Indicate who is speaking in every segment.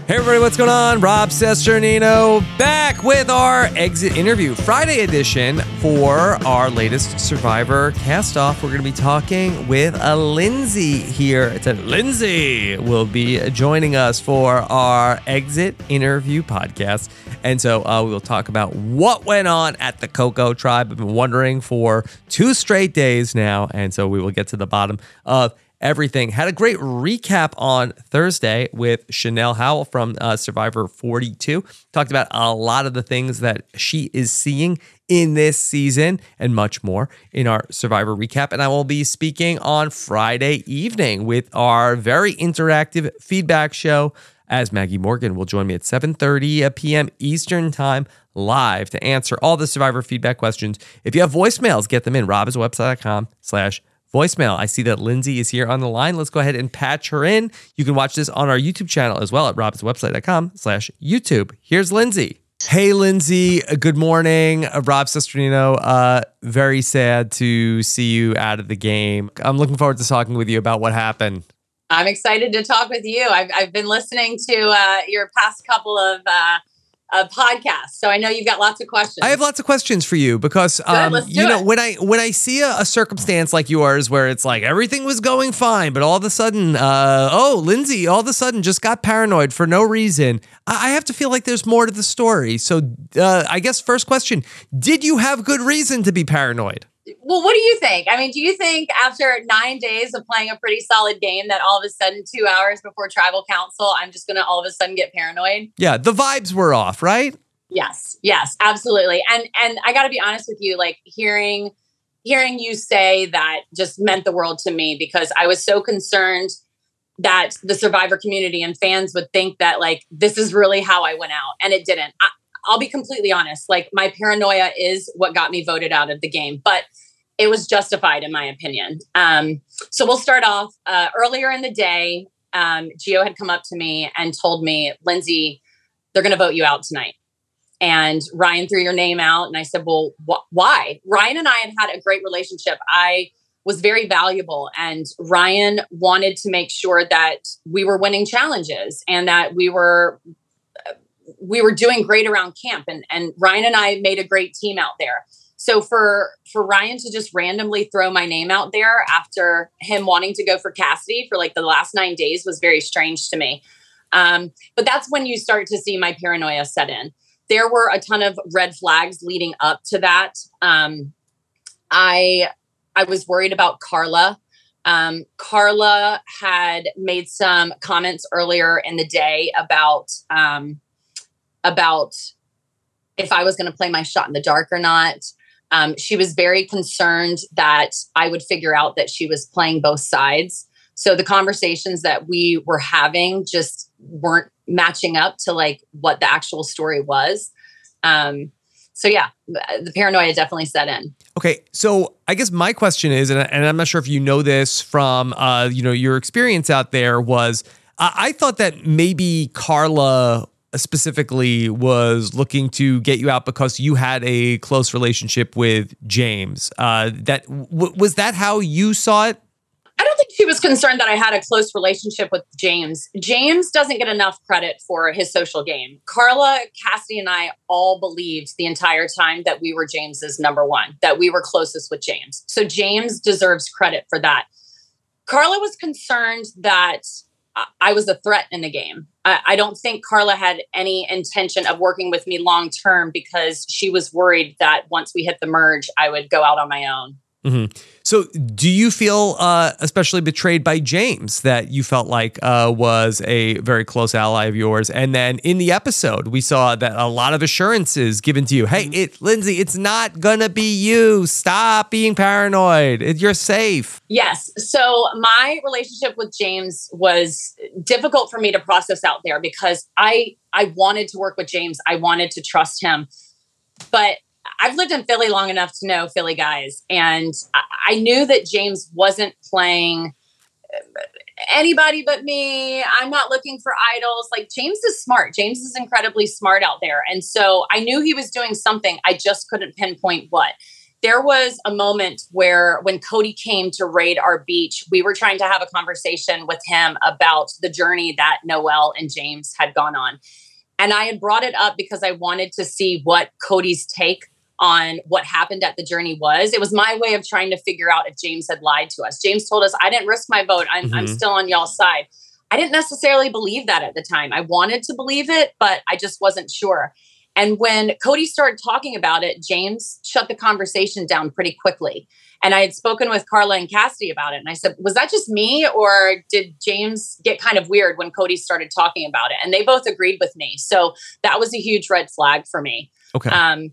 Speaker 1: Hey everybody, what's going on? Rob Cesternino back with our exit interview, Friday edition for our latest Survivor cast-off. We're going to be talking with Lindsay here. Lindsay will be joining us for our exit interview podcast. And so we will talk about what went on at the Coco Tribe. I've been wondering for 2 straight days now. And so we will get to the bottom of everything. Had a great recap on Thursday with Chanel Howell from Survivor 42. Talked about a lot of the things that she is seeing in this season and much more in our Survivor recap. And I will be speaking on Friday evening with our very interactive feedback show, as Maggie Morgan will join me at 7:30 p.m. Eastern Time live to answer all the Survivor feedback questions. If you have voicemails, get them in robhasawebsite.com/voicemail. I see that Lindsay is here on the line. Let's go ahead and patch her in. You can watch this on our YouTube channel as well at robhasawebsite.com/YouTube. Here's Lindsay. Hey, Lindsay. Good morning. Rob Cesternino. Very sad to see you out of the game. I'm looking forward to talking with you about what happened.
Speaker 2: I'm excited to talk with you. I've been listening to your past couple of podcasts, so I know you've got lots of questions.
Speaker 1: I have lots of questions for you because when I see a circumstance like yours where it's like everything was going fine, but all of a sudden, Lindsay all of a sudden just got paranoid for no reason. I have to feel like there's more to the story. So I guess first question: did you have good reason to be paranoid?
Speaker 2: Well, what do you think? I mean, do you think after 9 days of playing a pretty solid game that all of a sudden 2 hours before tribal council, I'm just going to all of a sudden get paranoid?
Speaker 1: Yeah, the vibes were off, right?
Speaker 2: Yes, absolutely. And I got to be honest with you, like hearing you say that just meant the world to me, because I was so concerned that the Survivor community and fans would think that like this is really how I went out, and it didn't. I'll be completely honest. Like my paranoia is what got me voted out of the game, but it was justified in my opinion. So we'll start off earlier in the day. Gio had come up to me and told me, Lindsay, they're going to vote you out tonight. And Ryan threw your name out. And I said, well, why? Ryan and I had a great relationship. I was very valuable. And Ryan wanted to make sure that we were winning challenges and that we were doing great around camp, and Ryan and I made a great team out there. So for Ryan to just randomly throw my name out there after him wanting to go for Cassidy for like the last 9 days was very strange to me. But that's when you start to see my paranoia set in. There were a ton of red flags leading up to that. I was worried about Carla. Carla had made some comments earlier in the day about if I was going to play my shot in the dark or not. She was very concerned that I would figure out that she was playing both sides. So the conversations that we were having just weren't matching up to like what the actual story was. So yeah, the paranoia definitely set in.
Speaker 1: Okay, so I guess my question is, and I'm not sure if you know this from your experience out there, was I thought that maybe Carla specifically was looking to get you out because you had a close relationship with James. Was that how you saw it?
Speaker 2: I don't think she was concerned that I had a close relationship with James. James doesn't get enough credit for his social game. Carla, Cassidy, and I all believed the entire time that we were James's number one, that we were closest with James. So James deserves credit for that. Carla was concerned that I was a threat in the game. I don't think Carla had any intention of working with me long term because she was worried that once we hit the merge, I would go out on my own.
Speaker 1: Mm-hmm. So do you feel especially betrayed by James, that you felt like was a very close ally of yours? And then in the episode, we saw that a lot of assurances given to you. Hey, Lindsay, it's not going to be you. Stop being paranoid. You're safe.
Speaker 2: Yes. So my relationship with James was difficult for me to process out there because I wanted to work with James. I wanted to trust him. But I've lived in Philly long enough to know Philly guys. And I knew that James wasn't playing anybody but me. I'm not looking for idols. Like, James is smart. James is incredibly smart out there. And so I knew he was doing something. I just couldn't pinpoint what. there was a moment where when Cody came to raid our beach, we were trying to have a conversation with him about the journey that Noelle and James had gone on. And I had brought it up because I wanted to see what Cody's take on what happened at the journey was. It was my way of trying to figure out if James had lied to us. James told us, I didn't risk my vote. I'm still on y'all's side. I didn't necessarily believe that at the time. I wanted to believe it, but I just wasn't sure. And when Cody started talking about it, James shut the conversation down pretty quickly. And I had spoken with Carla and Cassidy about it. And I said, was that just me, or did James get kind of weird when Cody started talking about it? And they both agreed with me. So that was a huge red flag for me.
Speaker 1: Okay.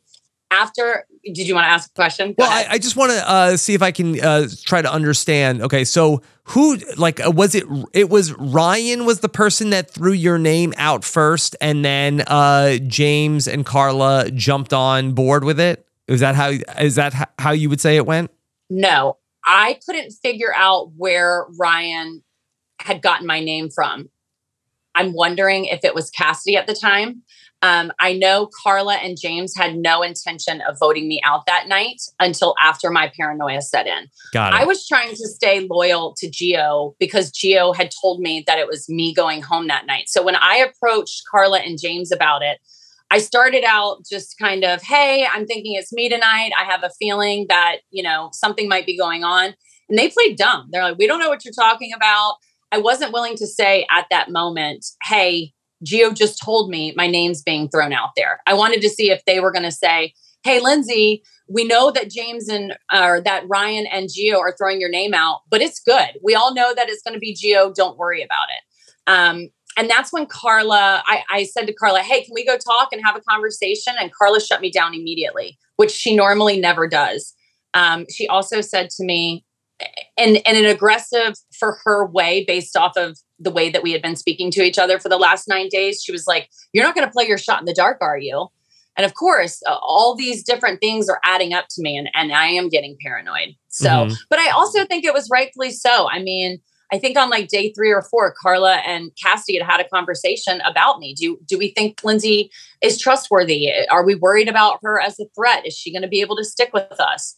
Speaker 2: Did you want to ask a question?
Speaker 1: Well, I just want to see if I can try to understand. Okay, so who, was it was Ryan was the person that threw your name out first, and then James and Carla jumped on board with it? Is that how you would say it went?
Speaker 2: No, I couldn't figure out where Ryan had gotten my name from. I'm wondering if it was Cassidy at the time. I know Carla and James had no intention of voting me out that night until after my paranoia set in.
Speaker 1: Got it.
Speaker 2: I was trying to stay loyal to Gio because Gio had told me that it was me going home that night. So when I approached Carla and James about it, I started out just kind of, hey, I'm thinking it's me tonight. I have a feeling that, something might be going on. And they played dumb. They're like, we don't know what you're talking about. I wasn't willing to say at that moment, hey, Gio just told me my name's being thrown out there. I wanted to see if they were going to say, hey, Lindsay, we know that that Ryan and Gio are throwing your name out, but it's good. We all know that it's going to be Gio. Don't worry about it. And that's when Carla, I said to Carla, hey, can we go talk and have a conversation? And Carla shut me down immediately, which she normally never does. She also said to me, in an aggressive for her way, based off of the way that we had been speaking to each other for the last 9 days, she was like, you're not going to play your shot in the dark, are you? And of course, all these different things are adding up to me, and I am getting paranoid. So, but I also think it was rightfully so. I mean, I think on day 3 or 4, Carla and Cassidy had a conversation about me. Do we think Lindsay is trustworthy? Are we worried about her as a threat? Is she going to be able to stick with us?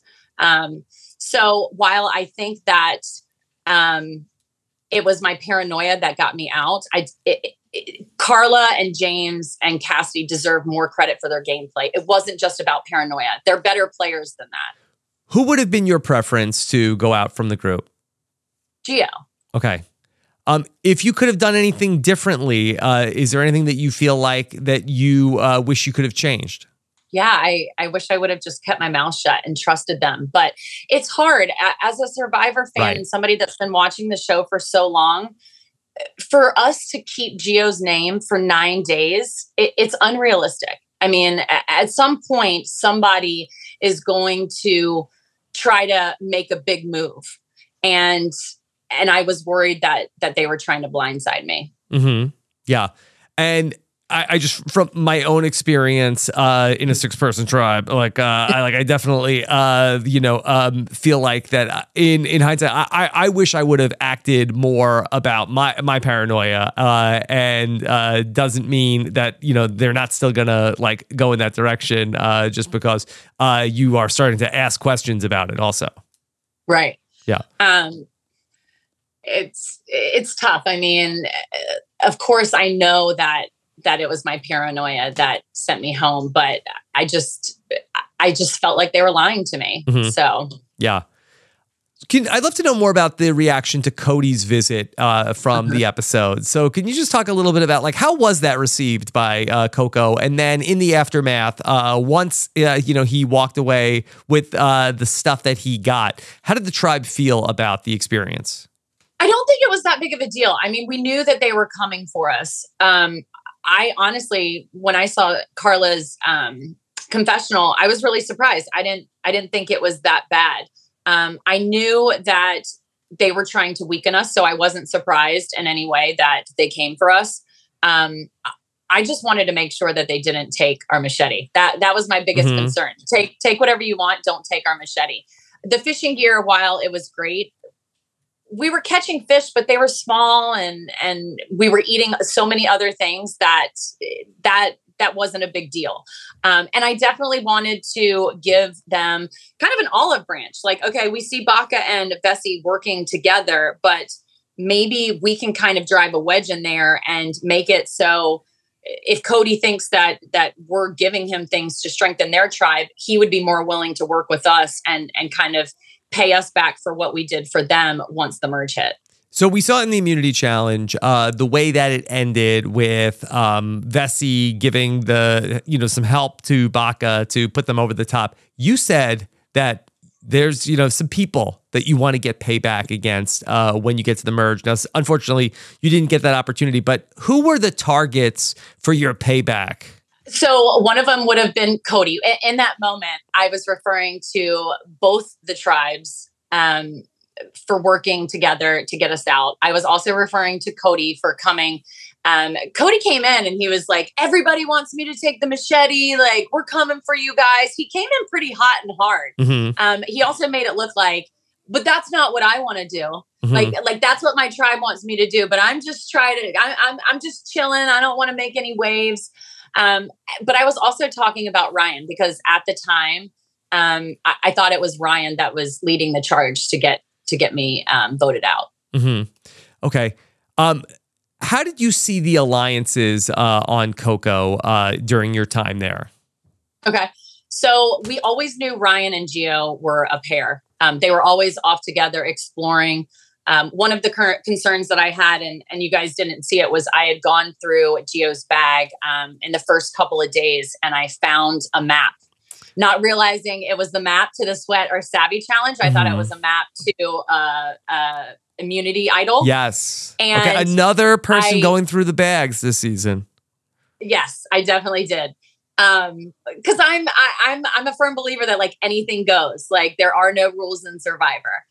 Speaker 2: So while I think that it was my paranoia that got me out, Carla and James and Cassidy deserve more credit for their gameplay. It wasn't just about paranoia. They're better players than that.
Speaker 1: Who would have been your preference to go out from the group?
Speaker 2: Gio.
Speaker 1: Okay. If you could have done anything differently, is there anything that you feel like that you wish you could have changed?
Speaker 2: Yeah, I wish I would have just kept my mouth shut and trusted them. But it's hard as a Survivor fan,
Speaker 1: right,
Speaker 2: and somebody that's been watching the show for so long, for us to keep Gio's name for 9 days, it's unrealistic. I mean, at some point, somebody is going to try to make a big move. And I was worried that they were trying to blindside me.
Speaker 1: Mm-hmm. Yeah. And I just, from my own experience in a 6-person tribe, I definitely feel like that in hindsight, I wish I would have acted more about my paranoia, and doesn't mean that they're not still gonna go in that direction just because you are starting to ask questions about it also.
Speaker 2: Right.
Speaker 1: Yeah.
Speaker 2: It's tough. I mean, of course, I know that it was my paranoia that sent me home, but I just felt like they were lying to me. Mm-hmm. So
Speaker 1: yeah. I'd love to know more about the reaction to Cody's visit from the episode. So can you just talk a little bit about how was that received by Coco? And then in the aftermath, once he walked away with the stuff that he got, how did the tribe feel about the experience?
Speaker 2: I don't think it was that big of a deal. I mean, we knew that they were coming for us. I honestly, when I saw Carla's confessional, I was really surprised. I didn't think it was that bad. I knew that they were trying to weaken us, so I wasn't surprised in any way that they came for us. I just wanted to make sure that they didn't take our machete. That was my biggest concern. Take whatever you want, don't take our machete. The fishing gear, while it was great, we were catching fish, but they were small, and we were eating so many other things that that wasn't a big deal. And I definitely wanted to give them kind of an olive branch. Like, okay, we see Baca and Vessi working together, but maybe we can kind of drive a wedge in there and make it so if Cody thinks that we're giving him things to strengthen their tribe, he would be more willing to work with us and kind of pay us back for what we did for them once the merge hit.
Speaker 1: So we saw it in the immunity challenge, the way that it ended with Vessi giving some help to Baca to put them over the top. You said that there's, some people that you want to get payback against when you get to the merge. Now, unfortunately, you didn't get that opportunity, but who were the targets for your payback?
Speaker 2: So one of them would have been Cody. In that moment, I was referring to both the tribes for working together to get us out. I was also referring to Cody for coming. Cody came in and he was like, everybody wants me to take the machete. Like, we're coming for you guys. He came in pretty hot and hard.
Speaker 1: Mm-hmm.
Speaker 2: He also made it look like, but that's not what I want to do.
Speaker 1: Mm-hmm.
Speaker 2: Like that's what my tribe wants me to do. But I'm just I'm just chilling. I don't want to make any waves. But I was also talking about Ryan because at the time, I thought it was Ryan that was leading the charge to get me voted out.
Speaker 1: Mm-hmm. Okay. How did you see the alliances on Coco during your time there?
Speaker 2: Okay. So we always knew Ryan and Gio were a pair. They were always off together exploring. One of the current concerns that I had, and you guys didn't see it, was I had gone through Gio's bag in the first couple of days and I found a map. Not realizing it was the map to the Sweat or Savvy Challenge. I thought it was a map to Immunity Idol.
Speaker 1: Yes.
Speaker 2: And
Speaker 1: okay, another person going through the bags this season. Yes,
Speaker 2: I definitely did. Because I'm a firm believer that like anything goes. Like there are no rules in Survivor.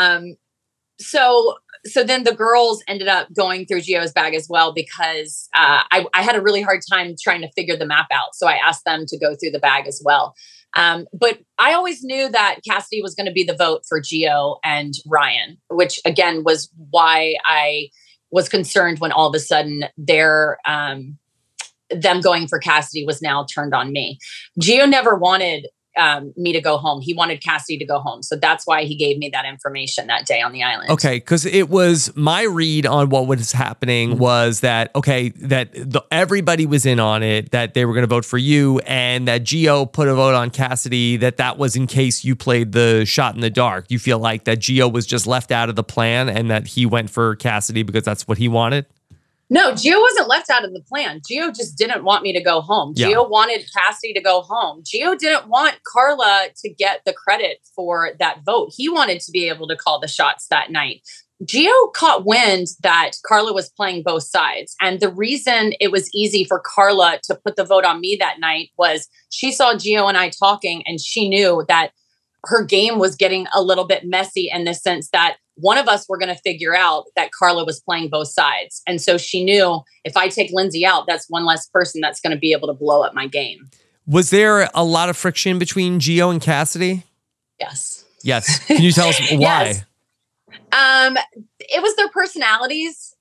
Speaker 2: So then the girls ended up going through Gio's bag as well because I had a really hard time trying to figure the map out. So I asked them to go through the bag as well. But I always knew that Cassidy was going to be the vote for Gio and Ryan, which again was why I was concerned when all of a sudden them going for Cassidy was now turned on me. Gio never wanted me to go home. He wanted Cassidy to go home. So that's why he gave me that information that day on the island.
Speaker 1: Okay. Because it was my read on what was happening was that, everybody was in on it, that they were going to vote for you and that Gio put a vote on Cassidy, that was in case you played the shot in the dark. You feel like that Gio was just left out of the plan and that he went for Cassidy because that's what he wanted?
Speaker 2: No, Gio wasn't left out of the plan. Gio just didn't want me to go home.
Speaker 1: Yeah.
Speaker 2: Gio wanted Cassidy to go home. Gio didn't want Carla to get the credit for that vote. He wanted to be able to call the shots that night. Gio caught wind that Carla was playing both sides. And the reason it was easy for Carla to put the vote on me that night was she saw Gio and I talking and she knew that her game was getting a little bit messy in the sense that one of us were going to figure out that Carla was playing both sides. And so she knew if I take Lindsay out, that's one less person that's going to be able to blow up my game.
Speaker 1: Was there a lot of friction between Gio and Cassidy?
Speaker 2: Yes.
Speaker 1: Yes. Can you tell us why?
Speaker 2: Yes. It was their personalities.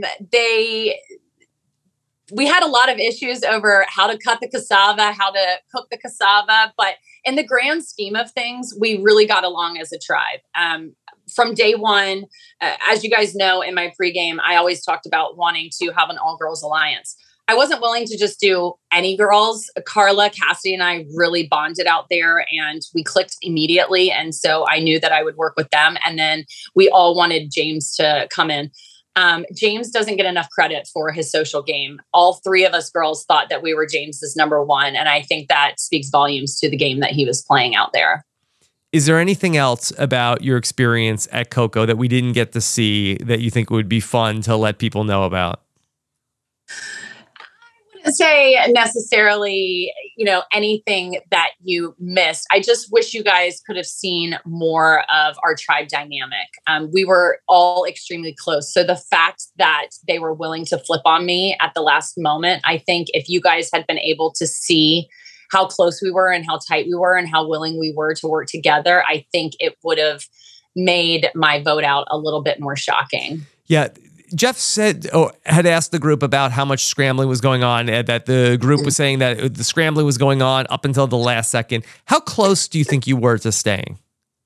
Speaker 2: We had a lot of issues over how to cut the cassava, how to cook the cassava, but in the grand scheme of things, we really got along as a tribe. From day one, as you guys know, in my pregame, I always talked about wanting to have an all-girls alliance. I wasn't willing to just do any girls. Carla, Cassidy, and I really bonded out there and we clicked immediately. And so I knew that I would work with them. And then we all wanted James to come in. James doesn't get enough credit for his social game. All three of us girls thought that we were James's number one. And I think that speaks volumes to the game that he was playing out there.
Speaker 1: Is there anything else about your experience at Coco that we didn't get to see that you think would be fun to let people know about?
Speaker 2: I wouldn't say necessarily, anything that you missed. I just wish you guys could have seen more of our tribe dynamic. We were all extremely close. So the fact that they were willing to flip on me at the last moment, I think if you guys had been able to see how close we were and how tight we were and how willing we were to work together, I think it would have made my vote out a little bit more shocking.
Speaker 1: Yeah. Jeff had asked the group about how much scrambling was going on, and that the group was saying that the scrambling was going on up until the last second. How close do you think you were to staying?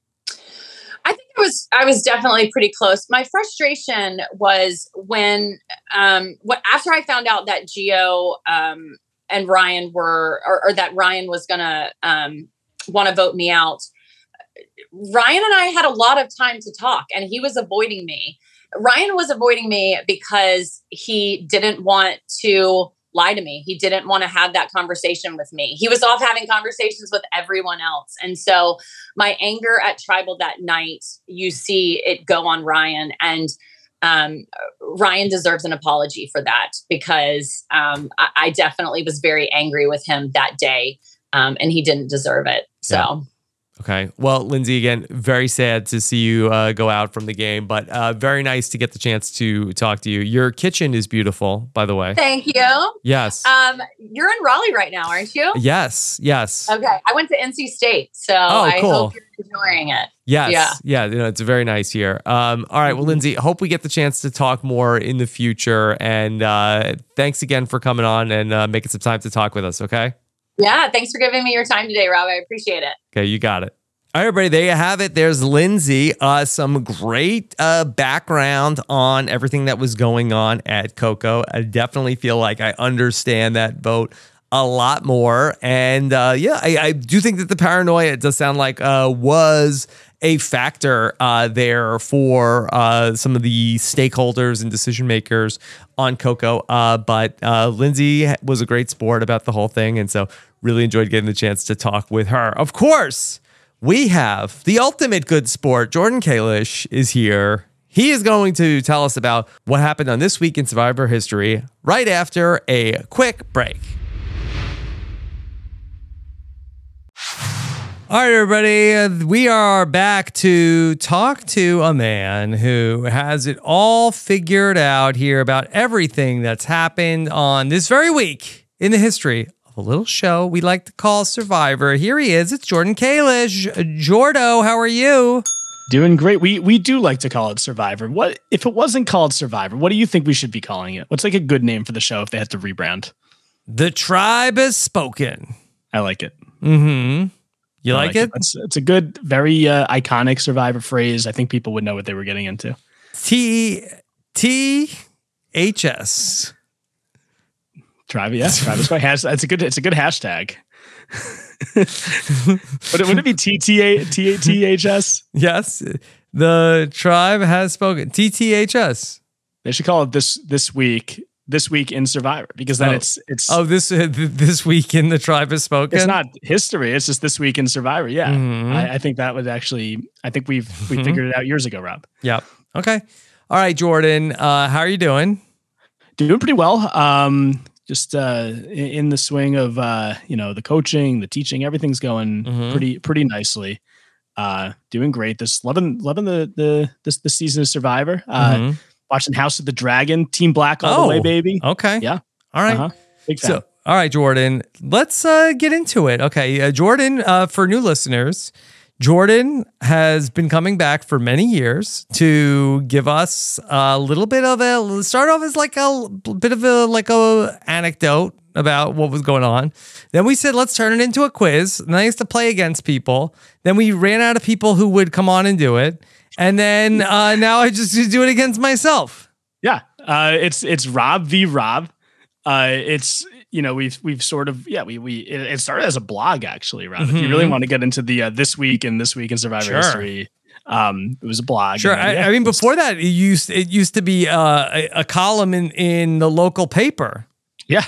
Speaker 2: I was definitely pretty close. My frustration was when after I found out that Gio and Ryan or that Ryan was gonna want to vote me out. Ryan and I had a lot of time to talk, and he was avoiding me. Ryan was avoiding me because he didn't want to lie to me. He didn't want to have that conversation with me. He was off having conversations with everyone else. And so my anger at Tribal that night, you see it go on Ryan, and Ryan deserves an apology for that, because I definitely was very angry with him that day, and he didn't deserve it. So.
Speaker 1: Yeah. Okay. Well, Lindsay, again, very sad to see you go out from the game, but very nice to get the chance to talk to you. Your kitchen is beautiful, by the way.
Speaker 2: Thank you.
Speaker 1: Yes.
Speaker 2: You're in Raleigh right now, aren't you?
Speaker 1: Yes.
Speaker 2: Okay. I went to NC State, so I hope you're enjoying it.
Speaker 1: Yes. Yeah. It's very nice here. All right. Well, Lindsay, hope we get the chance to talk more in the future. And thanks again for coming on and making some time to talk with us. Okay.
Speaker 2: Yeah, thanks for giving me your time today, Rob. I appreciate it.
Speaker 1: Okay, you got it. All right, everybody, there you have it. There's Lindsay. Some great background on everything that was going on at Coco. I definitely feel like I understand that vote a lot more. And I do think that the paranoia, it does sound like, was a factor there for some of the stakeholders and decision makers on Coco. But Lindsay was a great sport about the whole thing. And so really enjoyed getting the chance to talk with her. Of course, we have the ultimate good sport. Jordan Kalish is here. He is going to tell us about what happened on This Week in Survivor History right after a quick break. All right, everybody, we are back to talk to a man who has it all figured out here about everything that's happened on this very week in the history of a little show we like to call Survivor. Here he is. It's Jordan Kalish. Jordo, how are you?
Speaker 3: Doing great. We do like to call it Survivor. What if it wasn't called Survivor? What do you think we should be calling it? What's like a good name for the show if they had to rebrand?
Speaker 1: The Tribe Has Spoken.
Speaker 3: I like it.
Speaker 1: Mm-hmm. You like it?
Speaker 3: It's a good, very iconic Survivor phrase. I think people would know what they were getting into.
Speaker 1: THS.
Speaker 3: Tribe, yeah. Tribe is quite it's a good hashtag. Would it be THS?
Speaker 1: Yes. The Tribe Has Spoken. TTHS.
Speaker 3: They should call it this week in Survivor, because then it's
Speaker 1: this week in the Tribe Has Spoken.
Speaker 3: It's not history. It's just This Week in Survivor. Yeah. Mm-hmm. I think that would actually, I think we figured it out years ago, Rob.
Speaker 1: Yep. Okay. All right, Jordan. How are you doing?
Speaker 3: Doing pretty well. Just in the swing of the coaching, the teaching, everything's going pretty nicely. Doing great. Loving this season of Survivor. Watching House of the Dragon, Team Black all the way, baby.
Speaker 1: Okay.
Speaker 3: Yeah.
Speaker 1: All right.
Speaker 3: Big fan.
Speaker 1: So, all right, Jordan, let's get into it. Okay. Jordan, for new listeners, Jordan has been coming back for many years to give us a little bit of start off as like a bit of a anecdote about what was going on. Then we said, let's turn it into a quiz. And I used to play against people. Then we ran out of people who would come on and do it. And then now I just do it against myself.
Speaker 3: Yeah. It's Rob v. Rob. It's, we've sort of, it started as a blog actually, Rob. If you really want to get into the This Week in Survivor History, it was a blog.
Speaker 1: Sure. I mean, before that, it used to be a column in the local paper.
Speaker 3: Yeah,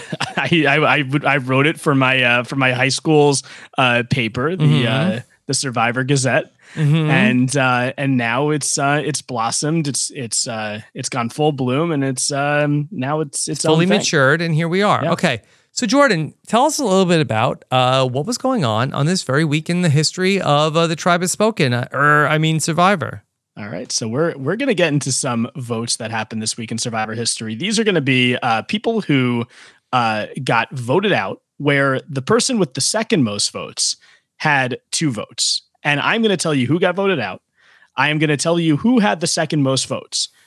Speaker 3: I wrote it for my high school's paper, the Survivor Gazette. Mm-hmm. And now it's blossomed. It's gone full bloom, and it's now it's
Speaker 1: fully matured, and here we are. Yeah. Okay, so Jordan, tell us a little bit about what was going on this very week in the history of the Tribe Has Spoken, Survivor.
Speaker 3: All right, so we're going to get into some votes that happened this week in Survivor history. These are going to be people who got voted out, where the person with the second most votes had 2 votes. And I'm going to tell you who got voted out. I am going to tell you who had the second most votes.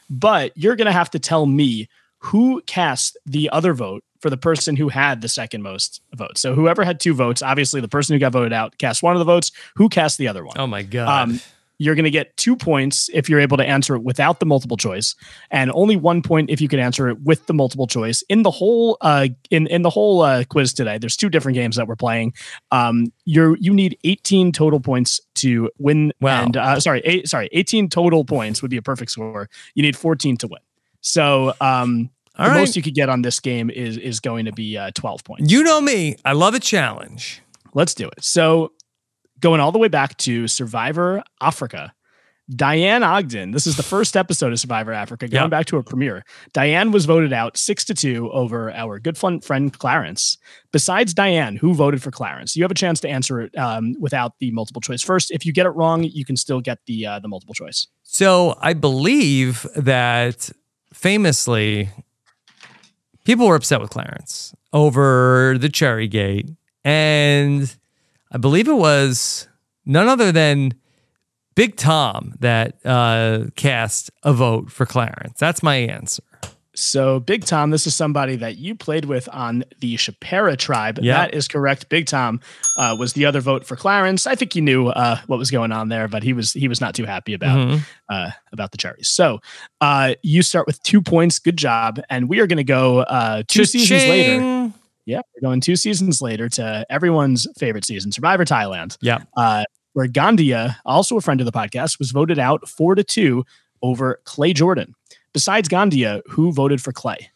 Speaker 3: but you're going to have to tell me who cast the other vote for the person who had the second most votes. So whoever had 2 votes, obviously the person who got voted out cast one of the votes. Who cast the other one?
Speaker 1: Oh my God.
Speaker 3: You're going to get 2 points if you're able to answer it without the multiple choice, and only 1 point if you can answer it with the multiple choice. In the whole in the whole quiz today, there's 2 different games that we're playing. You need 18 total points to win.
Speaker 1: Wow.
Speaker 3: And 18 total points would be a perfect score. You need 14 to win. So the most you could get on this game is going to be 12 points.
Speaker 1: You know me. I love a challenge.
Speaker 3: Let's do it. So going all the way back to Survivor Africa, Diane Ogden. This is the first episode of Survivor Africa, going back to a premiere. Diane was voted out 6-2 over our good friend Clarence. Besides Diane, who voted for Clarence? You have a chance to answer it without the multiple choice first. If you get it wrong, you can still get the multiple choice.
Speaker 1: So I believe that famously, people were upset with Clarence over the Cherry Gate, and I believe it was none other than Big Tom that cast a vote for Clarence. That's my answer.
Speaker 3: So Big Tom, this is somebody that you played with on the Shapira tribe. Yep. That is correct. Big Tom was the other vote for Clarence. I think he knew what was going on there, but he was not too happy about the cherries. So you start with 2 points. Good job. And we are going to go 2 seasons later. Yeah, we're going 2 seasons later to everyone's favorite season, Survivor Thailand.
Speaker 1: Yeah.
Speaker 3: Where Gandia, also a friend of the podcast, was voted out 4-2 over Clay Jordan. Besides Gandia, who voted for Clay?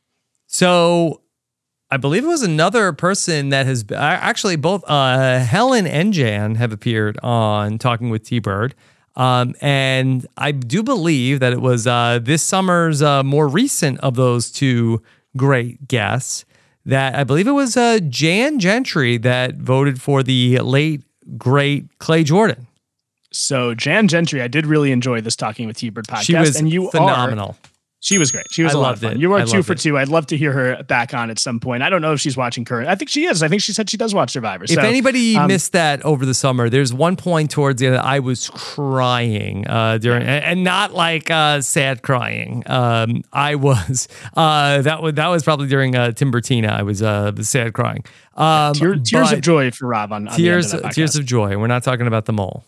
Speaker 1: So I believe it was another person that has actually both Helen and Jan have appeared on Talking with T-Bird. And I do believe that it was this summer's more recent of those 2 great guests. That I believe it was Jan Gentry that voted for the late, great Clay Jordan.
Speaker 3: So Jan Gentry, I did really enjoy this Talking with T-Bird podcast.
Speaker 1: She was
Speaker 3: and you
Speaker 1: phenomenal.
Speaker 3: She was great. She was a lot of fun. You are 2 for 2. I'd love to hear her back on at some point. I don't know if she's watching current. I think she is. I think she said she does watch Survivor.
Speaker 1: If anybody missed that over the summer, there's one point towards the end that I was crying during, and not like sad crying. I was that was probably during Timbertina. I was sad crying.
Speaker 3: Tears of joy for Rob on
Speaker 1: tears of joy. We're not talking about the mole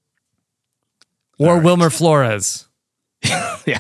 Speaker 1: or Wilmer Flores.
Speaker 3: Yeah.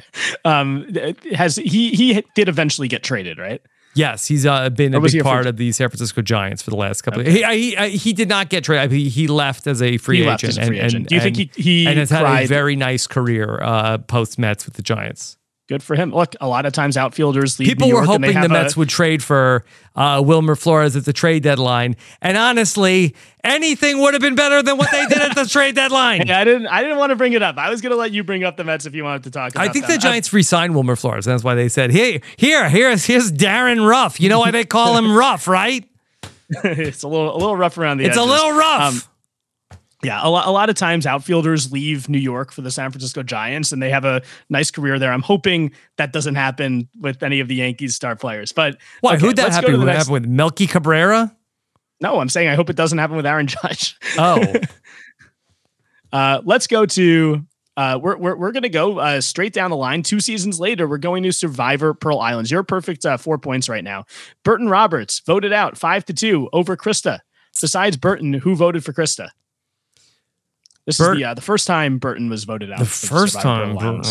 Speaker 3: He did eventually get traded, right?
Speaker 1: Yes, he's been a big part of the San Francisco Giants for the last couple of years. He did not get traded. He left as a free agent.
Speaker 3: Do you think he
Speaker 1: has had a very nice career post Mets with the Giants?
Speaker 3: Good for him. Look, a lot of times outfielders leave
Speaker 1: People
Speaker 3: New York
Speaker 1: were hoping the Mets would trade for Wilmer Flores at the trade deadline, and honestly, anything would have been better than what they did at the trade deadline.
Speaker 3: I didn't want to bring it up. I was going to let you bring up the Mets if you wanted to talk about
Speaker 1: I think the Giants re-signed Wilmer Flores. That's why they said, here's Darren Ruff. You know why they call him Ruff, right?
Speaker 3: It's a little rough around the edges.
Speaker 1: It's a little rough.
Speaker 3: Yeah, a lot of times outfielders leave New York for the San Francisco Giants, and they have a nice career there. I'm hoping that doesn't happen with any of the Yankees star players. But
Speaker 1: what? Okay, who'd that happen? Would it happen with Melky Cabrera?
Speaker 3: No, I'm saying I hope it doesn't happen with Aaron Judge.
Speaker 1: Oh,
Speaker 3: let's go to. We're gonna go straight down the line. 2 seasons later, we're going to Survivor Pearl Islands. You're perfect 4 points right now. Burton Roberts voted out 5-2 over Krista. Besides Burton, who voted for Krista? This is the first time Burton was voted out.
Speaker 1: The first time.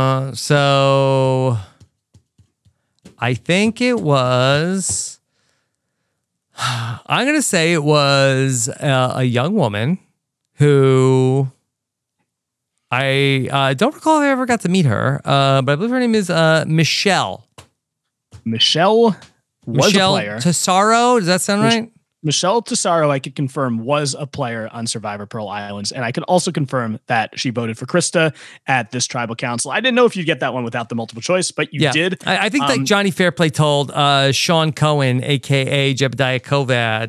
Speaker 1: So I think it was. I'm going to say it was a young woman who I don't recall if I ever got to meet her, but I believe her name is Michelle.
Speaker 3: Michelle was a player.
Speaker 1: Tesaro, does that sound right?
Speaker 3: Michelle Tesaro, I could confirm, was a player on Survivor Pearl Islands, and I can also confirm that she voted for Krista at this tribal council. I didn't know if you'd get that one without the multiple choice, but you did.
Speaker 1: I think that Johnny Fairplay told Sean Cohen, a.k.a. Jebediah Kovad,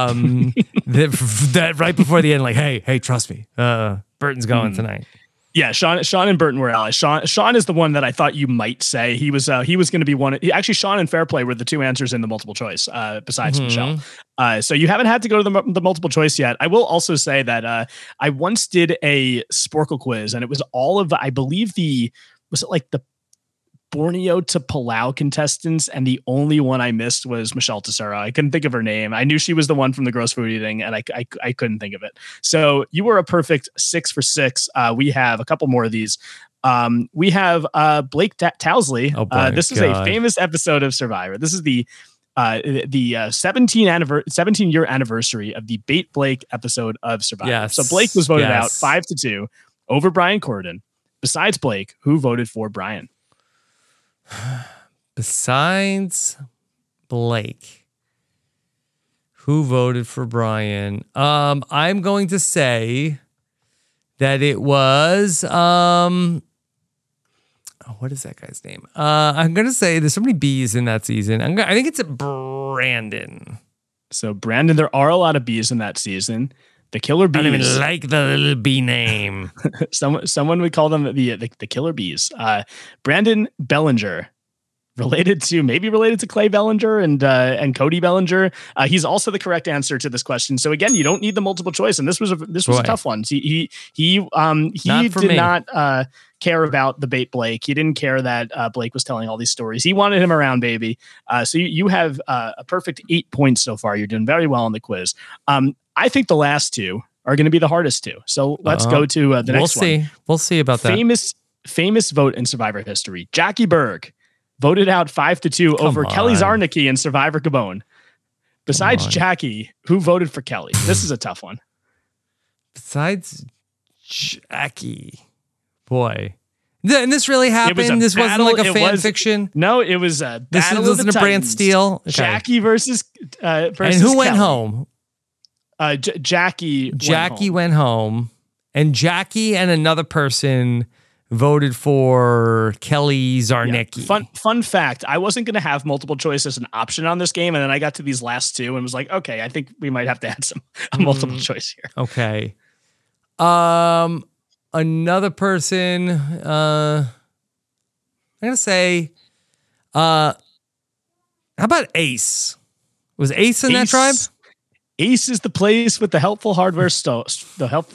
Speaker 1: that right before the end, like, hey, trust me, Burton's going tonight.
Speaker 3: Yeah, Sean and Burton were allies. Sean is the one that I thought you might say. He was going to be one. Actually, Sean and Fairplay were the 2 answers in the multiple choice, besides Michelle. So you haven't had to go to the multiple choice yet. I will also say that I once did a Sporkle quiz, and it was all of, I believe, the was it like the Borneo to Palau contestants, and the only one I missed was Michelle Tesoro. I couldn't think of her name. I knew she was the one from the gross food eating, and I couldn't think of it. So you were a perfect 6 for 6. We have a couple more of these. We have Blake Towsley. This is a famous episode of Survivor. This is the 17-year anniversary of the Bait Blake episode of Survivor.
Speaker 1: Yes.
Speaker 3: So Blake was voted out 5-2 over Brian Corden. Besides Blake, who voted for Brian?
Speaker 1: Besides Blake, who voted for Brian? I'm going to say that it was what is that guy's name? I'm going to say there's so many B's in that season. I think it's Brandon.
Speaker 3: So Brandon, there are a lot of B's in that season. The Killer Bees.
Speaker 1: I don't even like the little bee name.
Speaker 3: Someone would call them the Killer Bees. Brandon Bellinger, related to Clay Bellinger and Cody Bellinger. He's also the correct answer to this question. So again, you don't need the multiple choice, and this was a tough one. He did not care about the Bait Blake. He didn't care that Blake was telling all these stories. He wanted him around, baby. So you have a perfect 8 points so far. You're doing very well on the quiz. I think the last two are going to be the hardest two. So let's go to the next one.
Speaker 1: We'll see about that.
Speaker 3: Famous vote in Survivor history. Jackie Berg voted out 5-2 over Kelly Zarnicki in Survivor Gabon. Besides Jackie, who voted for Kelly? This is a tough one.
Speaker 1: Besides Jackie, boy. And this really happened? This wasn't like a fan fiction?
Speaker 3: No, it was a battle of the
Speaker 1: This wasn't a Brand Steele? Okay.
Speaker 3: Jackie versus
Speaker 1: and who went
Speaker 3: Kelly.
Speaker 1: Home?
Speaker 3: Jackie
Speaker 1: went home. And Jackie and another person voted for Kelly Zarnicki.
Speaker 3: Yeah. Fun fact, I wasn't going to have multiple choice as an option on this game, and then I got to these last two and was like, okay, I think we might have to add a multiple choice here.
Speaker 1: Okay. Another person, I'm going to say, how about Ace? Was Ace in that tribe?
Speaker 3: Ace is the place with the helpful hardware let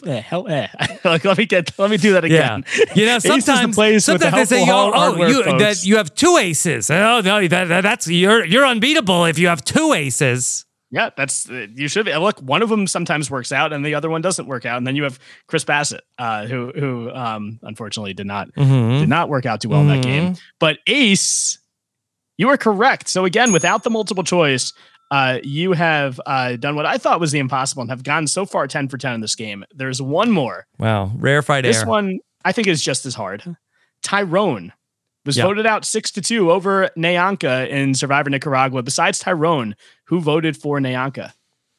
Speaker 3: me do that again.
Speaker 1: Yeah. You know, sometimes they say, that you have two aces. Oh no, that's you're unbeatable if you have two aces.
Speaker 3: Yeah, you should be. Look, one of them sometimes works out, and the other one doesn't work out. And then you have Chris Bassett, who unfortunately did not work out too well in that game. But Ace, you are correct. So again, without the multiple choice, you have done what I thought was the impossible and have gone so far 10 for 10 in this game. There's one more.
Speaker 1: Wow, rarefied air.
Speaker 3: This one I think is just as hard. Tyrone was voted out 6-2 over Nayanka in Survivor Nicaragua. Besides Tyrone, who voted for Nayanka?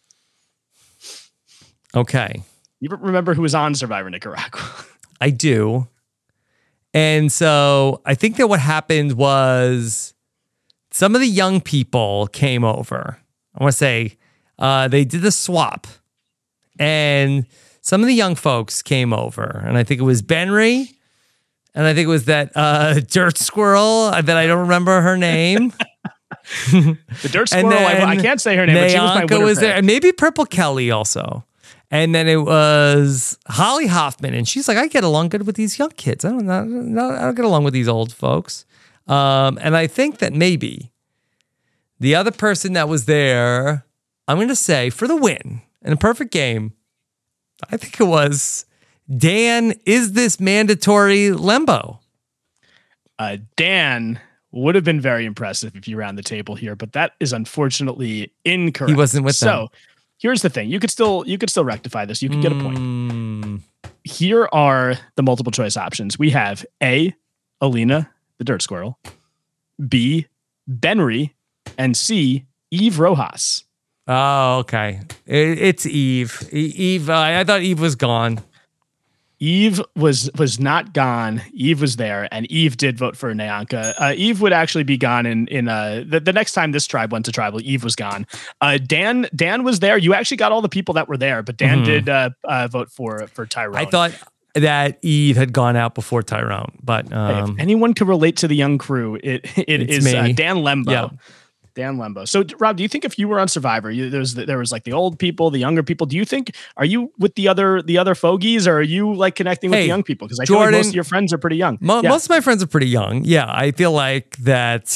Speaker 1: Okay.
Speaker 3: You remember who was on Survivor Nicaragua?
Speaker 1: I do. And so I think that what happened was some of the young people came over. I want to say they did the swap. And some of the young folks came over. And I think it was Benry. And I think it was that dirt squirrel that I don't remember her name.
Speaker 3: The dirt squirrel, I can't say her name, but she was my winner
Speaker 1: was there. And maybe Purple Kelly also. And then it was Holly Hoffman. And she's like, I get along good with these young kids. I don't get along with these old folks. And I think that maybe the other person that was there, I'm going to say for the win in a perfect game, I think it was Dan, is this mandatory Lembo?
Speaker 3: Dan would have been very impressive if you ran the table here, but that is unfortunately incorrect.
Speaker 1: He wasn't with them.
Speaker 3: So here's the thing. You could still rectify this. You could get a point. Here are the multiple choice options. We have A, Alina, the dirt squirrel, B, Benry, and C, Eve Rojas.
Speaker 1: Oh, okay. It's Eve. Eve, I thought Eve was gone.
Speaker 3: Eve was not gone. Eve was there, and Eve did vote for Nayanka. Eve would actually be gone in the next time this tribe went to tribal. Eve was gone. Dan was there. You actually got all the people that were there, but Dan did vote for Tyrone.
Speaker 1: I thought that Eve had gone out before Tyrone, but
Speaker 3: if anyone could relate to the young crew, it is Dan Lembo.
Speaker 1: Yeah.
Speaker 3: Dan Lembo. So, Rob, do you think if you were on Survivor, there was like the old people, the younger people? Do you think are you with the other fogies, or are you like connecting with the young people? Because I feel like most of your friends are pretty young.
Speaker 1: Most of my friends are pretty young. Yeah, I feel like that.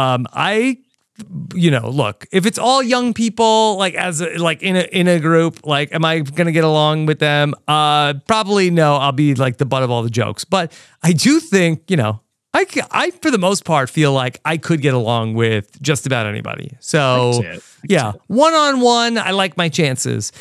Speaker 1: Look, if it's all young people, like in a group, like, am I gonna get along with them? Probably no. I'll be like the butt of all the jokes. But I do think, I, for the most part, feel like I could get along with just about anybody. So, one-on-one, I like my chances.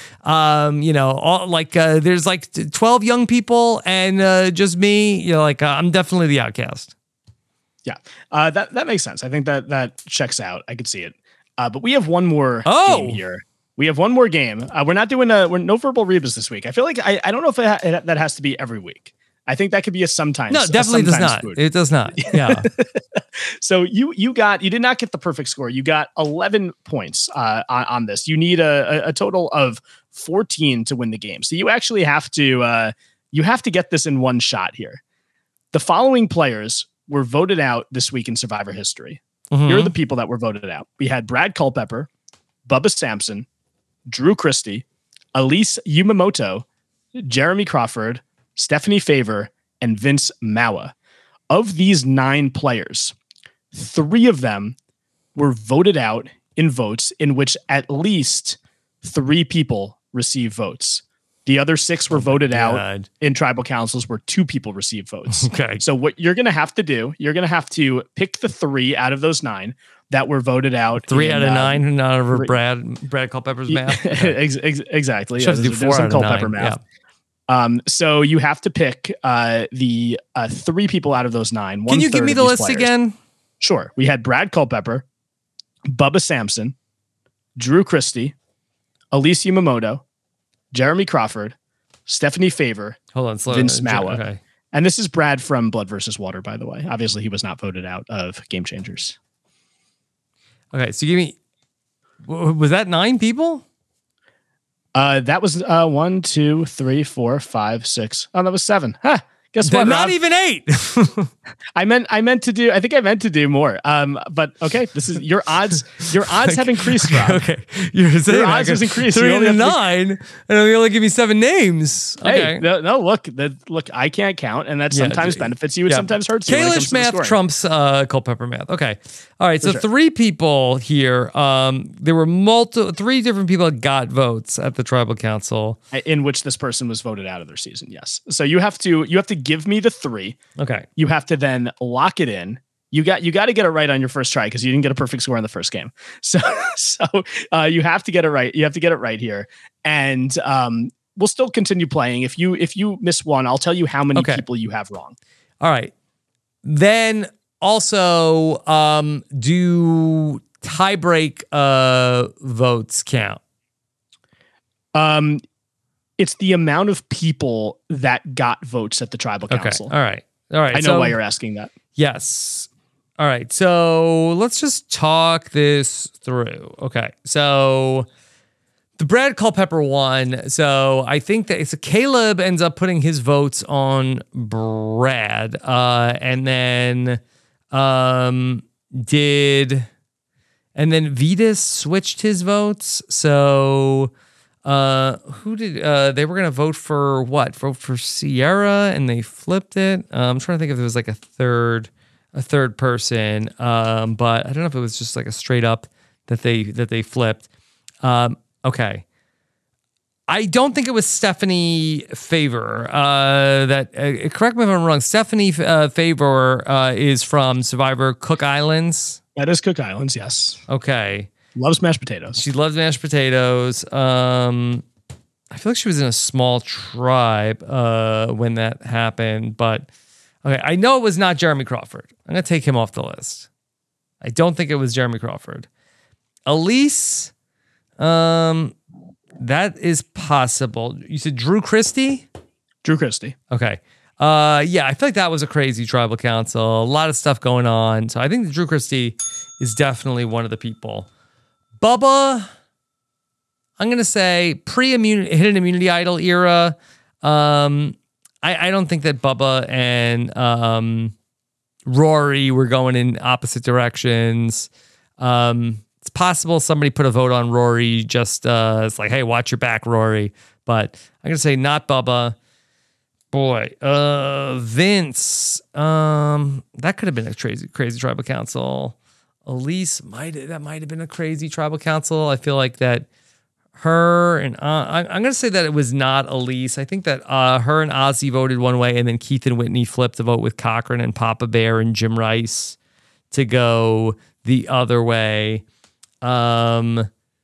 Speaker 1: There's like 12 young people and just me, I'm definitely the outcast.
Speaker 3: Yeah, that makes sense. I think that checks out. I could see it. But we have one more game here. We have one more game. We're not doing we're no verbal rebus this week. I feel like I don't know if that has to be every week. I think that could be a sometimes.
Speaker 1: No, definitely does not. Food. It does not. Yeah.
Speaker 3: So you did not get the perfect score. You got 11 points on this. You need a total of 14 to win the game. So you actually have to get this in one shot here. The following players were voted out this week in Survivor history. Mm-hmm. Here are the people that were voted out. We had Brad Culpepper, Bubba Sampson, Drew Christie, Elise Yumamoto, Jeremy Crawford, Stephanie Favor, and Vince Mawa. Of these 9 players, 3 of them were voted out in votes in which at least 3 people received votes. The other 6 were voted out in tribal councils where 2 people received votes.
Speaker 1: Okay.
Speaker 3: So what you're going to have to do, you're going to have to pick the 3 out of those 9 that were voted out.
Speaker 1: 3 out of 9, not over Brad Culpepper's math. Okay.
Speaker 3: Exactly.
Speaker 1: Yeah, there's some Culpepper math.
Speaker 3: Yeah. So you have to pick the 3 people out of those 9.
Speaker 1: Can you give me the list again?
Speaker 3: Sure. We had Brad Culpepper, Bubba Sampson, Drew Christie, Elise Yumamoto, Jeremy Crawford, Stephanie Favor, Vince Mawa. Okay. And this is Brad from Blood versus Water, by the way. Obviously, he was not voted out of Game Changers.
Speaker 1: Okay, so was that 9 people?
Speaker 3: That was 1, 2, 3, 4, 5, 6. Oh, that was 7. Huh. Guess what?
Speaker 1: Not even 8.
Speaker 3: I meant to do more. But okay, this is your odds. Your odds have increased, Rob.
Speaker 1: Okay, your odds has increased. 3 to 9, and you only give me 7 names. Okay,
Speaker 3: hey, no, look, I can't count, and that sometimes benefits you, and sometimes hurts you.
Speaker 1: Kalish math trumps Culpepper math. Okay, all right. So 3 people here. There were 3 different people that got votes at the tribal council,
Speaker 3: in which this person was voted out of their season. Yes. So you have to give me the 3.
Speaker 1: Okay.
Speaker 3: You have to then lock it in. You got to get it right on your first try because you didn't get a perfect score in the first game. So you have to get it right. You have to get it right here. And we'll still continue playing. If you miss one, I'll tell you how many people you have wrong.
Speaker 1: All right. Then also, do tiebreak votes count?
Speaker 3: It's the amount of people that got votes at the tribal council.
Speaker 1: All right.
Speaker 3: I know why you're asking that.
Speaker 1: Yes. All right. So let's just talk this through. Okay. So the Brad Culpepper one. So I think that Caleb ends up putting his votes on Brad, and then Vetus switched his votes. So who did they were gonna vote for what? Vote for Sierra, and they flipped it. I'm trying to think if there was like a third person, but I don't know if it was just like a straight up that they flipped. Okay. I don't think it was Stephanie Favor. Correct me if I'm wrong. Stephanie Favor is from Survivor Cook Islands.
Speaker 3: That is Cook Islands, yes.
Speaker 1: Okay.
Speaker 3: Loves mashed potatoes.
Speaker 1: She loves mashed potatoes. I feel like she was in a small tribe when that happened, but okay. I know it was not Jeremy Crawford. I'm gonna take him off the list. I don't think it was Jeremy Crawford. Elise, that is possible. You said Drew Christie?
Speaker 3: Drew Christie.
Speaker 1: Okay. Yeah, I feel like that was a crazy tribal council. A lot of stuff going on. So I think that Drew Christie is definitely one of the people. Bubba, I'm going to say hidden immunity idol era. I don't think that Bubba and Rory were going in opposite directions. It's possible somebody put a vote on Rory. Just it's like, hey, watch your back, Rory. But I'm gonna say not Bubba. Boy, Vince. That could have been a crazy tribal council. Elise might have been a crazy tribal council. I feel like that her and I'm going to say that it was not Elise. I think that her and Ozzy voted one way, and then Keith and Whitney flipped the vote with Cochran and Papa Bear and Jim Rice to go the other way. I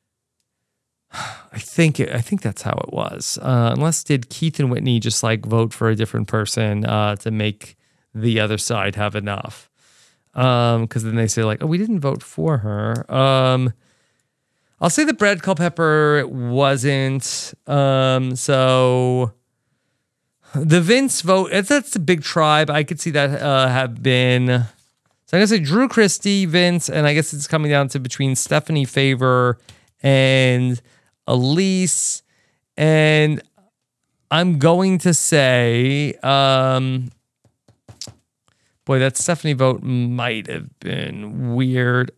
Speaker 1: think that's how it was. Unless did Keith and Whitney just like vote for a different person to make the other side have enough? Because then they say like, oh, we didn't vote for her. I'll say the Brad Culpepper wasn't. So the Vince vote, that's a big tribe. I could see that have been. So I'm gonna say Drew Christie, Vince, and I guess it's coming down to between Stephanie Favor and Elise, and I'm going to say, boy, that Stephanie vote might have been weird.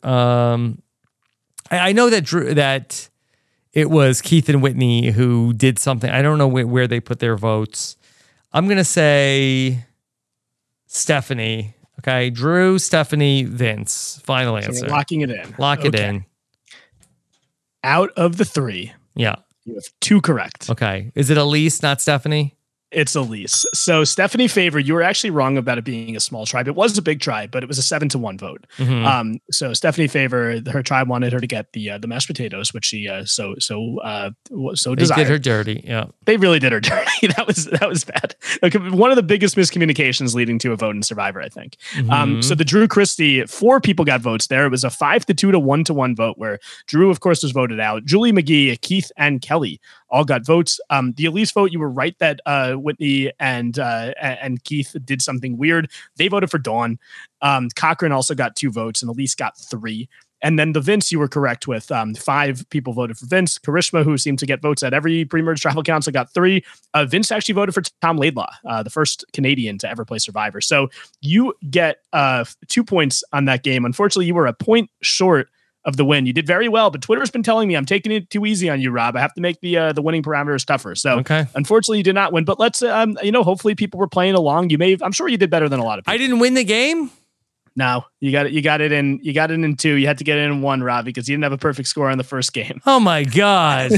Speaker 1: I know that it was Keith and Whitney who did something. I don't know where they put their votes. I'm going to say Stephanie. Okay. Drew, Stephanie, Vince. Final answer.
Speaker 3: So locking it in.
Speaker 1: Lock it in.
Speaker 3: Out of the 3.
Speaker 1: Yeah.
Speaker 3: You have 2 correct.
Speaker 1: Okay. Is it Elise, not Stephanie?
Speaker 3: It's Elise. So Stephanie Favor, you were actually wrong about it being a small tribe. It was a big tribe, but it was a 7-1 vote.
Speaker 1: Mm-hmm.
Speaker 3: So Stephanie Favor, her tribe wanted her to get the mashed potatoes, which she so desired.
Speaker 1: They did her dirty. Yeah,
Speaker 3: they really did her dirty. That was bad. Like, one of the biggest miscommunications leading to a vote in Survivor, I think.
Speaker 1: Mm-hmm.
Speaker 3: So the Drew Christie, 4 people got votes there. It was a 5-2 to 1-1 vote where Drew, of course, was voted out. Julie McGee, Keith, and Kelly all got votes. The Elise vote, you were right that Whitney and Keith did something weird. They voted for Dawn. Cochran also got 2 votes, and Elise got 3. And then the Vince, you were correct with 5 people voted for Vince. Karishma, who seemed to get votes at every pre-merge tribal council, got 3. Vince actually voted for Tom Laidlaw, the first Canadian to ever play Survivor. So you get 2 points on that game. Unfortunately, you were a point short of the win. You did very well, but Twitter's been telling me I'm taking it too easy on you, Rob. I have to make the winning parameters tougher. So Unfortunately, you did not win. But let's hopefully people were playing along. I'm sure you did better than a lot of people.
Speaker 1: I didn't win the game.
Speaker 3: No, you got it in 2. You had to get it in 1, Rob, because you didn't have a perfect score on the first game.
Speaker 1: Oh my God.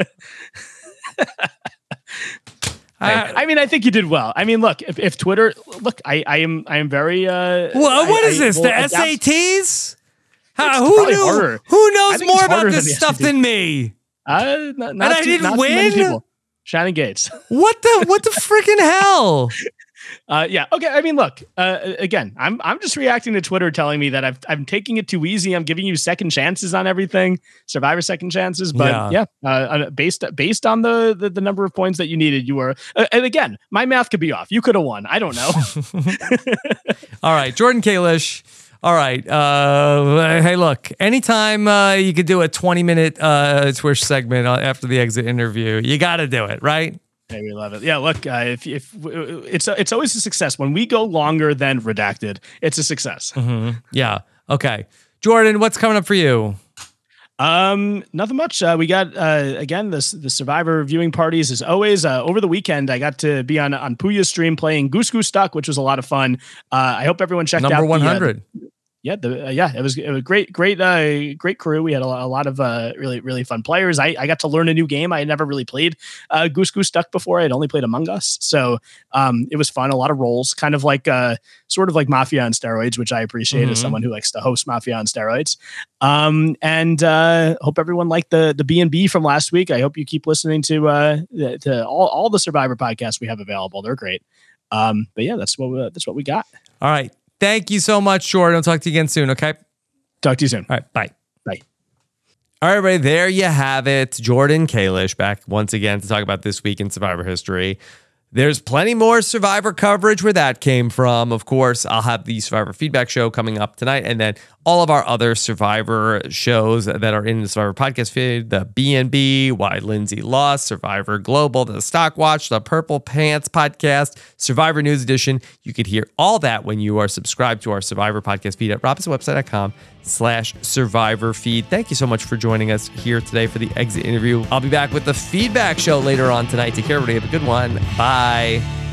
Speaker 3: I mean, I think you did well. I mean, look, if Twitter, I am very.
Speaker 1: What is this? The SATs? Who knows more about this stuff than me?
Speaker 3: And
Speaker 1: I didn't win.
Speaker 3: Shannon Gates.
Speaker 1: What the freaking hell?
Speaker 3: Yeah. Okay. I mean, look. Again, I'm just reacting to Twitter telling me that I'm taking it too easy. I'm giving you second chances on everything, Survivor second chances. But based on the number of points that you needed, you were. And again, my math could be off. You could have won. I don't know.
Speaker 1: All right, Jordan Kalish. All right. Hey, look, anytime you could do a 20-minute Twitch segment after the exit interview, you got to do it, right?
Speaker 3: Hey, we love it. Yeah, look, if it's always a success. When we go longer than redacted, it's a success.
Speaker 1: Mm-hmm. Yeah. Okay. Jordan, what's coming up for you?
Speaker 3: Nothing much. We got again the Survivor viewing parties as always. Over the weekend, I got to be on Puya's stream playing Goose Goose Duck, which was a lot of fun. I hope everyone checked out
Speaker 1: number 100.
Speaker 3: It was great crew. We had a lot of really fun players. I got to learn a new game. I had never really played Goose Goose Duck before. I had only played Among Us, so it was fun. A lot of roles, kind of like sort of like Mafia on steroids, which I appreciate as someone who likes to host Mafia on steroids. And hope everyone liked the B&B from last week. I hope you keep listening to all the Survivor podcasts we have available. They're great. But yeah, that's what we got.
Speaker 1: All right. Thank you so much, Jordan. I'll talk to you again soon, okay?
Speaker 3: Talk to you soon.
Speaker 1: All right, bye.
Speaker 3: Bye.
Speaker 1: All right, everybody, there you have it. Jordan Kalish back once again to talk about this week in Survivor history. There's plenty more Survivor coverage where that came from. Of course, I'll have the Survivor Feedback Show coming up tonight, and then all of our other Survivor shows that are in the Survivor podcast feed, the B&B, Why Lindsay Lost, Survivor Global, the Stock Watch, the Purple Pants podcast, Survivor News Edition. You could hear all that when you are subscribed to our Survivor podcast feed at robinsonwebsite.com/Survivor feed. Thank you so much for joining us here today for the exit interview. I'll be back with the Feedback Show later on tonight. Take care, everybody. Have a good one. Bye.